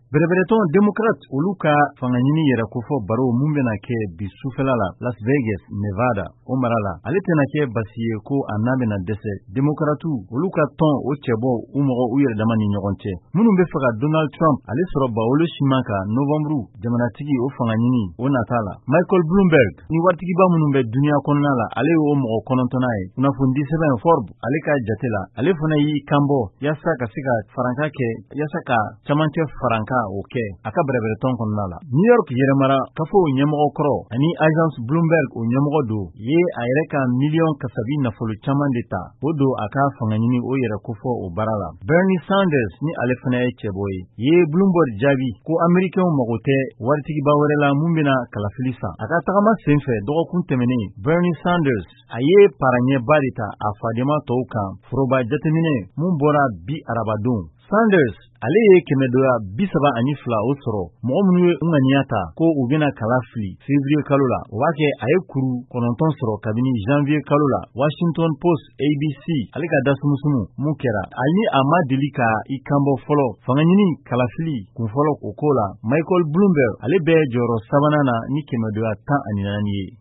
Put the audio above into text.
Berebereton Democrate oluka fanganyini yɛrɛ kofɔ baro mun bena kɛ bi sufɛla la Las Vegas, Nevada, o mara la. Ale tɛna kɛ basi ye ko a n'a bena dɛsɛ. Demokratu oluka tɔn o cɛbɔ u mɔgɔ u yɛrɛ dama ni ɲɔgɔn cɛ. Minnu be fɛ ka Donald Trump ale sɔrɔ Bawolo siman ka Novembre jamanatigi o fanganyini o nata la. Michael Bloomberg ni waritigiba minnu bɛ duniya kɔnɔna la ale o mɔgɔ 9nan ye. Kunnafoni sɛbɛn Forbes ale ka jate la ale fana y'i kanbɔ yasa ka se ka faranka kɛ yasa ka camancɛ faranka o kɛ a ka bɛrɛbɛrɛtɔn kɔnɔna la. New York yɛrɛmara kafo ɲɛmɔgɔ kɔrɔ ani Agence Bloomberg o ɲɛmɔgɔ do ye a yɛrɛ ka miliyɔn kasabi nafolo caman de ta o do a ka fanganyini o yɛrɛ kofɔ o bara la. Bernie Sanders ni ale fana ye cɛbɔ ye Bloomberg jaabi ko Amerikɛnw mago tɛ waritigiba wɛrɛ la mun bena kalafili san. A ka tagama senfɛ dɔgɔkun tɛmɛnen Bernie Sanders a ye paraɲɛba de ta a fadema tɔw kan foroba jateminɛ mun bɔra bi arabadon. Sanders ale ye 332 o sɔrɔ mɔgɔ minnu ye ŋaniya ta ko u bena kala fili février kalo la o b'a kɛ a ye kuru 9 sɔrɔ kabini janvier kalo la. Washington Post ABC ale ka dasumusumu mun kɛra ani a ma deli ka i kanbɔ fɔlɔ fanganyini kalafili kunfɔlɔ o ko la. Michael Bloomberg ale bɛ jɔyɔrɔ 3nan na ni 214 ye.